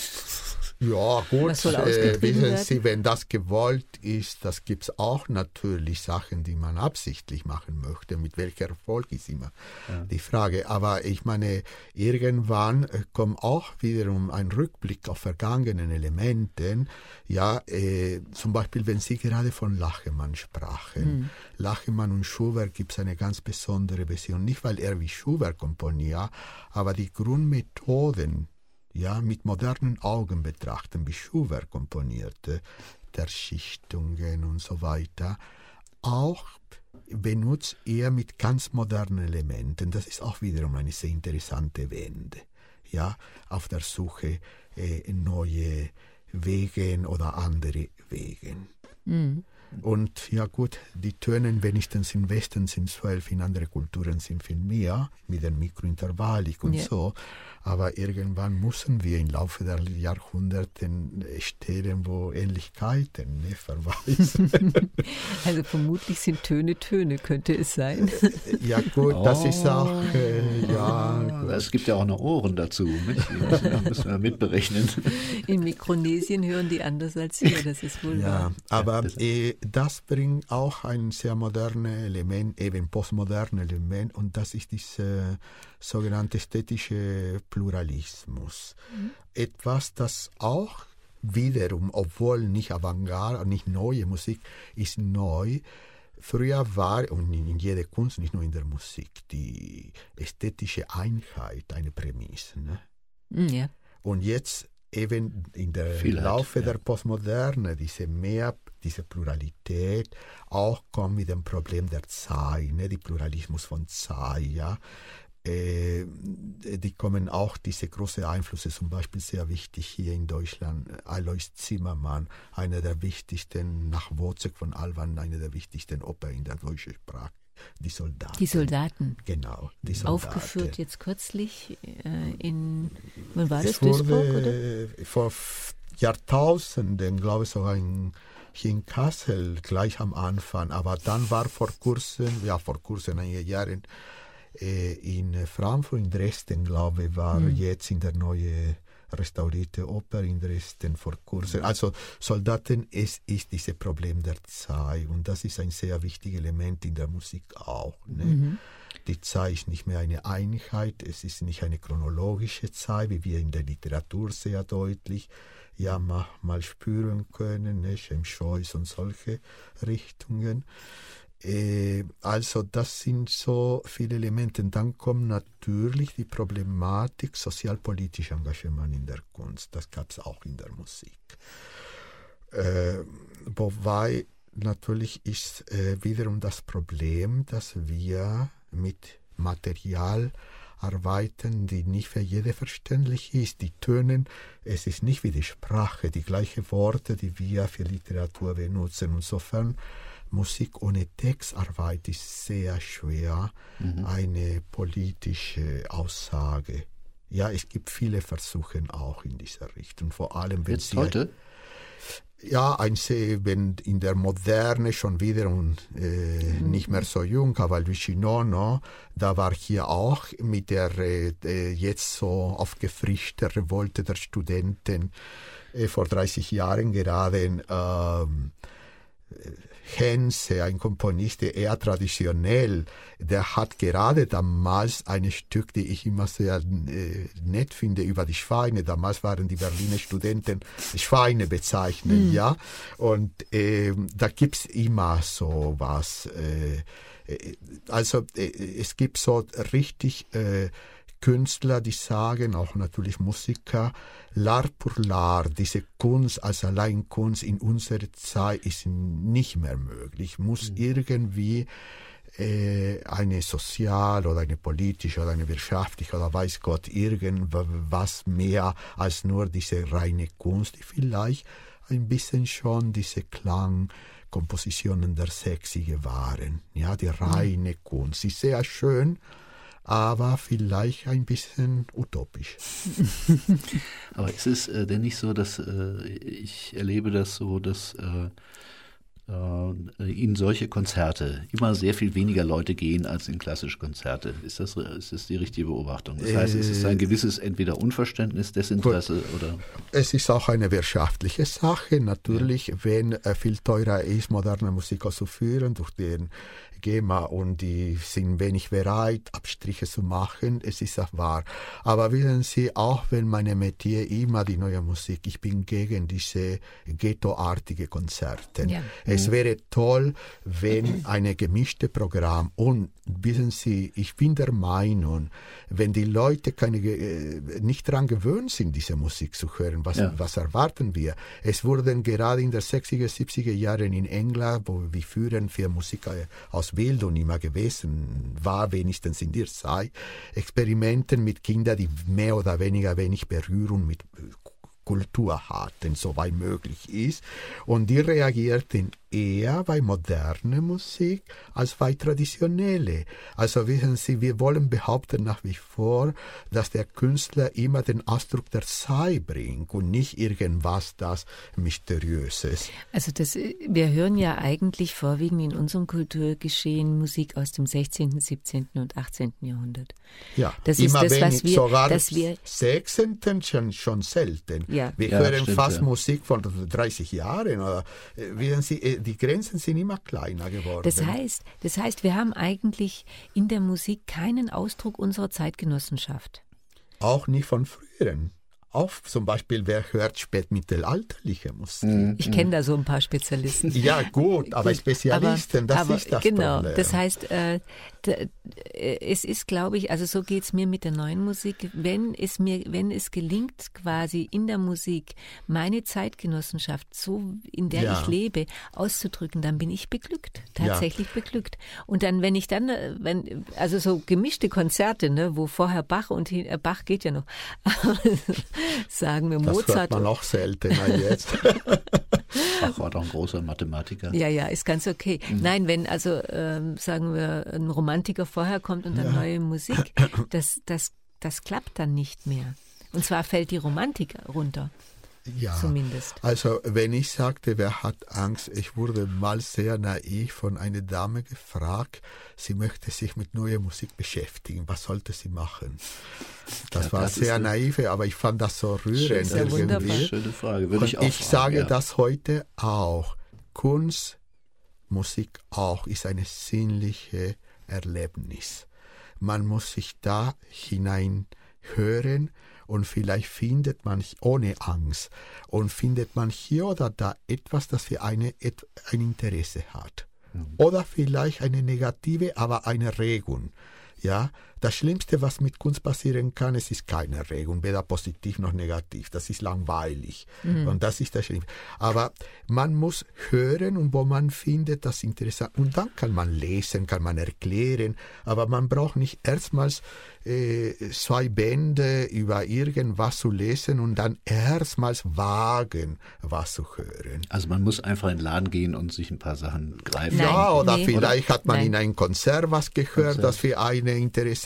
Ja, gut, soll äh, wissen Sie, wenn das gewollt ist, das gibt es auch natürlich Sachen, die man absichtlich machen möchte. Mit welcher Erfolg ist immer ja. die Frage. Aber ich meine, irgendwann äh, kommt auch wiederum ein Rückblick auf vergangenen Elementen. Ja, äh, zum Beispiel, wenn Sie gerade von Lachemann sprachen. Mhm. Lachemann und Schubert gibt es eine ganz besondere Version. Nicht, weil er wie Schubert komponiert, aber die Grundmethoden, ja, mit modernen Augen betrachten, wie Schubert komponierte, der Schichtungen und so weiter, auch benutzt er mit ganz modernen Elementen. Das ist auch wiederum eine sehr interessante Wende, ja, auf der Suche äh, neue Wege oder andere Wege. Mhm. Und ja gut, die Töne wenigstens im Westen sind zwölf, in anderen Kulturen sind viel mehr, mit der Mikrointervallik und ja. so. Aber irgendwann müssen wir im Laufe der Jahrhunderte Stellen, wo Ähnlichkeiten ne, verweisen. Also vermutlich sind Töne Töne, könnte es sein. Ja gut, oh. das ist auch, äh, ja. Es gibt ja auch noch Ohren dazu, nicht? Die müssen wir, müssen wir mitberechnen. In Mikronesien hören die anders als wir, das ist wohl ja, wahr. Aber ja, das, äh, das bringt auch ein sehr modernes Element, eben postmodernes Element, und das ist diese sogenannte ästhetische Pluralismus. Mhm. Etwas, das auch wiederum, obwohl nicht Avantgarde, nicht neue Musik, ist neu. Früher war, und in jeder Kunst, nicht nur in der Musik, die ästhetische Einheit eine Prämisse. Ne? Mhm, ja. Und jetzt eben in der Vielheit, Laufe ja. der Postmoderne, diese mehr, diese Pluralität, auch kommt mit dem Problem der Zeit, ne? Die Pluralismus von Zeit, ja. Äh, die kommen auch, diese großen Einflüsse, zum Beispiel sehr wichtig hier in Deutschland, Alois Zimmermann, einer der wichtigsten, nach Wozzeck von Alban, einer der wichtigsten Opern in der deutschen Sprache. Die Soldaten. Die Soldaten. Genau, die Soldaten. Aufgeführt jetzt kürzlich äh, in, wann war das, es wurde Duisburg, oder? Vor Jahrtausenden, glaube ich, sogar in, hier in Kassel, gleich am Anfang. Aber dann war vor kurzem, ja vor kurzem, einige Jahren, äh, in Frankfurt, in Dresden, glaube ich, war hm. jetzt in der neuen restaurierte Oper in Dresden vor kurzem. Also Soldaten, es ist dieses Problem der Zeit, und das ist ein sehr wichtiges Element in der Musik auch. Ne? Mhm. Die Zeit ist nicht mehr eine Einheit, es ist nicht eine chronologische Zeit, wie wir in der Literatur sehr deutlich ja mal spüren können, ne? James Joyce und solche Richtungen. Also das sind so viele Elemente. Dann kommt natürlich die Problematik sozialpolitischer Engagement in der Kunst. Das gab es auch in der Musik. Äh, wobei natürlich ist äh, wiederum das Problem, dass wir mit Material arbeiten, die nicht für jede verständlich ist. Die Töne, es ist nicht wie die Sprache, die gleichen Worte, die wir für Literatur benutzen. Insofern Musik ohne Textarbeit ist sehr schwer, mhm. eine politische Aussage. Ja, es gibt viele Versuche auch in dieser Richtung. Vor allem, wenn Jetzt Sie heute? Ja, ein wenn in der Moderne schon wieder und äh, mhm. nicht mehr so jung, Caval Vicinono, da war hier auch mit der äh, jetzt so aufgefrischten Revolte der Studenten äh, vor dreißig Jahren gerade äh, Hense, ein Komponist, der eher traditionell, der hat gerade damals ein Stück, die ich immer sehr äh, nett finde, über die Schweine. Damals waren die Berliner Studenten Schweine bezeichnen, mhm. ja. Und äh, da gibt's immer so was. Äh, also äh, es gibt so richtig äh, Künstler, die sagen, auch natürlich Musiker, l'art pour l'art, diese Kunst als Alleinkunst in unserer Zeit ist nicht mehr möglich. Muss mhm. irgendwie äh, eine sozial oder eine politische oder eine wirtschaftliche oder weiß Gott irgendwas mehr als nur diese reine Kunst, die vielleicht ein bisschen schon diese Klangkompositionen der sechziger waren. Ja, die reine mhm. Kunst ist sehr schön, aber vielleicht ein bisschen utopisch. Aber ist es äh, denn nicht so, dass äh, ich erlebe das so, dass äh, äh, in solche Konzerte immer sehr viel weniger Leute gehen als in klassische Konzerte? Ist das, ist das die richtige Beobachtung? Das heißt, es ist ein gewisses entweder Unverständnis, Desinteresse oder... Es ist auch eine wirtschaftliche Sache. Natürlich, ja. wenn äh, viel teurer ist, moderne Musik auszuführen durch den GEMA und die sind wenig bereit, Abstriche zu machen. Es ist auch wahr. Aber wissen Sie, auch wenn meine Metier immer die neue Musik, ich bin gegen diese ghettoartige Konzerte. Ja. Es wäre toll, wenn eine gemischte Programm und wissen Sie, ich bin der Meinung, wenn die Leute keine, nicht daran gewöhnt sind, diese Musik zu hören, was, ja. was erwarten wir? Es wurden gerade in den sechziger, siebziger Jahren in England, wo wir führen für Musikausbildung immer gewesen war, wenigstens in der Zeit, Experimenten mit Kindern, die mehr oder weniger wenig Berührung mit Kultur hatten, soweit möglich ist. Und die reagierten eher bei moderner Musik als bei traditionelle. Also wissen Sie, wir wollen behaupten nach wie vor, dass der Künstler immer den Ausdruck der Zeit bringt und nicht irgendwas das Mysteriöses. Also das, wir hören ja eigentlich vorwiegend in unserem Kulturgeschehen Musik aus dem sechzehnten, siebzehnten und achtzehnten Jahrhundert. Ja, das immer ist das, was wir, sogar dass wir sechzehnten schon, schon selten. Ja. Wir ja, hören stimmt, fast ja. Musik von dreißig Jahren. Oder, wissen Sie, die Grenzen sind immer kleiner geworden. Das heißt, das heißt, wir haben eigentlich in der Musik keinen Ausdruck unserer Zeitgenossenschaft. Auch nicht von früheren. Auch zum Beispiel, wer hört spätmittelalterliche Musik? Mhm. Ich kenne da so ein paar Spezialisten. Ja, gut, aber Spezialisten, aber, das aber ist das genau, Problem. Das heißt, äh, d- es ist, glaube ich, also so geht es mir mit der neuen Musik, wenn es mir, wenn es gelingt, quasi in der Musik meine Zeitgenossenschaft, so in der Ja. ich lebe, auszudrücken, dann bin ich beglückt, tatsächlich Ja. beglückt. Und dann, wenn ich dann, wenn, also so gemischte Konzerte, ne, wo vorher Bach und hin, äh, Bach geht ja noch, sagen wir das Mozart. hört man auch seltener jetzt. Bach war doch ein großer Mathematiker. Ja, ja, ist ganz okay. Mhm. Nein, wenn also, ähm, sagen wir, ein Romantiker vorher kommt und dann ja. neue Musik, das, das, das klappt dann nicht mehr. Und zwar fällt die Romantik runter. Ja, zumindest. Also wenn ich sagte, wer hat Angst, ich wurde mal sehr naiv von einer Dame gefragt, sie möchte sich mit neuer Musik beschäftigen, was sollte sie machen? Das ja, war das sehr naiv, aber ich fand das so rührend. Schön, irgendwie. Schöne Frage, würde ich auch Und ich fragen, sage ja. das heute auch. Kunst, Musik auch ist eine sinnliche Erlebnis. Man muss sich da hinein hören und vielleicht findet man ohne Angst und findet man hier oder da etwas, das für eine ein Interesse hat. Mhm. Oder vielleicht eine negative, aber eine Regung. Ja, das Schlimmste, was mit Kunst passieren kann, es ist keine Regung, weder positiv noch negativ. Das ist langweilig. Mhm. Und das ist das Schlimmste. Aber man muss hören und wo man findet, das interessant. Und dann kann man lesen, kann man erklären. Aber man braucht nicht erstmals äh, zwei Bände über irgendwas zu lesen und dann erstmals wagen, was zu hören. Also man muss einfach in den Laden gehen und sich ein paar Sachen greifen. Ja, oder nee. vielleicht oder? hat man Nein. in einem Konzert was gehört, Konzert. das für eine interessant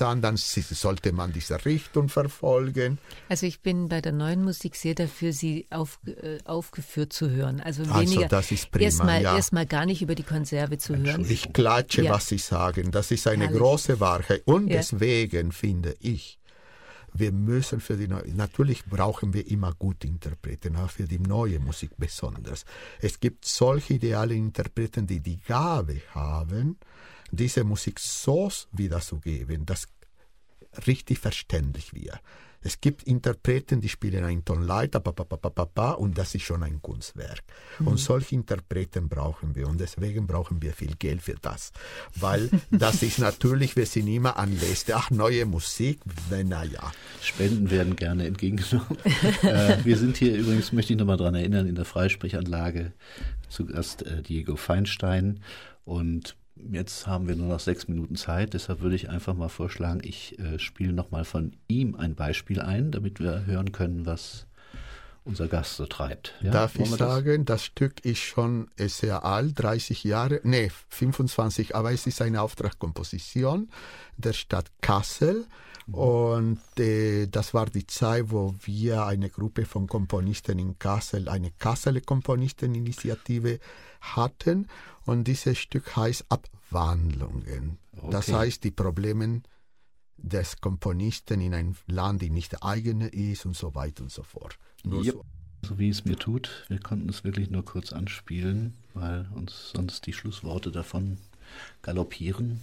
interessant, dann sollte man diese Richtung verfolgen. Also ich bin bei der neuen Musik sehr dafür, sie auf, äh, aufgeführt zu hören. Also, Also weniger das ist prima, erstmal ja. erstmal gar nicht über die Konserve zu hören. Ich klatsche, Ja. was Sie sagen. Das ist eine Herrlich. große Wahrheit. Und Ja. deswegen finde ich, wir müssen für die neue, natürlich brauchen wir immer gute Interpreten, auch für die neue Musik besonders. Es gibt solche ideale Interpreten, die die Gabe haben, diese Musik so wiederzugeben, dass richtig verständlich wird. Es gibt Interpreten, die spielen einen Ton leiser, pa, pa, pa, pa, pa, pa, und das ist schon ein Kunstwerk. Mhm. Und solche Interpreten brauchen wir und deswegen brauchen wir viel Geld für das. Weil das ist natürlich, wir sind immer an Liste, ach, neue Musik, naja. Spenden werden gerne entgegengenommen. äh, wir sind hier übrigens, möchte ich nochmal daran erinnern, in der Freisprechanlage zu Gast äh, Diego Feinstein und jetzt haben wir nur noch sechs Minuten Zeit, deshalb würde ich einfach mal vorschlagen, ich äh, spiele nochmal von ihm ein Beispiel ein, damit wir hören können, was unser Gast so treibt. Ja? Darf Wollen ich wir das? sagen, das Stück ist schon sehr alt, dreißig Jahre, nee, fünfundzwanzig, aber es ist eine Auftragskomposition der Stadt Kassel. Und äh, das war die Zeit, wo wir eine Gruppe von Komponisten in Kassel, eine Kasseler Komponisteninitiative hatten. Und dieses Stück heißt Abwandlungen. Okay. Das heißt, die Probleme des Komponisten in einem Land, die nicht eigene ist und so weiter und so fort. Nur Yep. so. So wie es mir tut, wir konnten es wirklich nur kurz anspielen, weil uns sonst die Schlussworte davon galoppieren.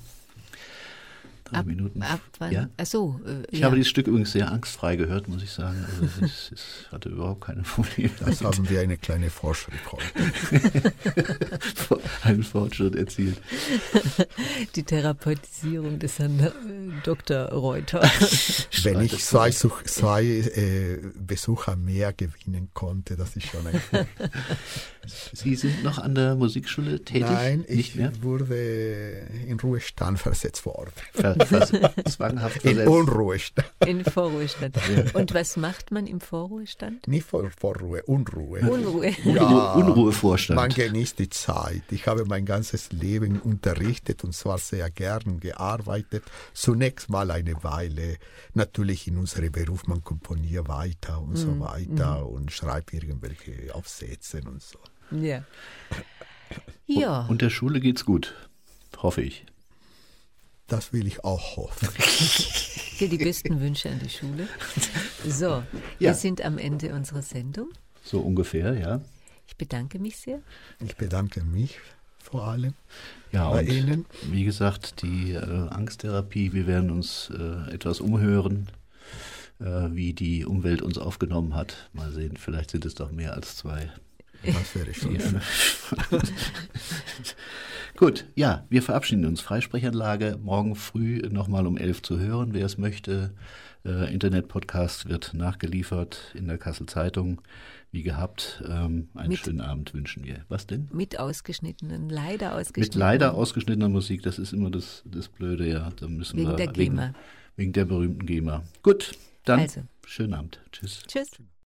Drei Ab, Minuten. ab wann? Ja? Ach so, äh, Ich ja. habe dieses Stück übrigens sehr angstfrei gehört, muss ich sagen. Also es, es hatte überhaupt keine Probleme. Das haben wir eine kleine Fortschritt heute. Einen Fortschritt erzielt. Die Therapeutisierung des Herrn äh, Doktor Reuter. Wenn ich zwei, Such- zwei äh, Besucher mehr gewinnen konnte, das ist schon ein Fortschritt. Sie sind noch an der Musikschule tätig? Nein, Nicht ich mehr? wurde in Ruhestand versetzt worden. Ver, vers, zwanghaft In versetzt. Unruhestand. In Vorruhestand. Und was macht man im Vorruhestand? Nicht vor, Vorruhe, Unruhe. Unruhe. Ja, Unruhevorstand. Man genießt die Zeit. Ich habe mein ganzes Leben unterrichtet und zwar sehr gern gearbeitet. Zunächst mal eine Weile. Natürlich in unserem Beruf, man komponiert weiter und so weiter und schreibt irgendwelche Aufsätze und so. Ja. Ja. Und der Schule geht's gut, hoffe ich. Das will ich auch hoffen. Hier die besten Wünsche an die Schule. So, Ja. wir sind am Ende unserer Sendung. So ungefähr, ja. Ich bedanke mich sehr. Ich bedanke mich vor allem Ja, bei und Ihnen. wie gesagt, die äh, Angsttherapie, wir werden uns äh, etwas umhören, äh, wie die Umwelt uns aufgenommen hat. Mal sehen, vielleicht sind es doch mehr als zwei. Das wäre schon schön. Gut, ja, wir verabschieden uns. Freisprechanlage morgen früh nochmal um elf zu hören, wer es möchte. Äh, Internet-Podcast wird nachgeliefert in der Kassel Zeitung, wie gehabt. Ähm, einen Mit- schönen Abend wünschen wir. Was denn? Mit ausgeschnittenen, leider Mit ausgeschnittenen. leider ausgeschnittener Musik, das ist immer das, das Blöde, ja. Da müssen Wegen wir, der GEMA. Wegen, wegen der berühmten GEMA. Gut, dann Also. schönen Abend. Tschüss. Tschüss.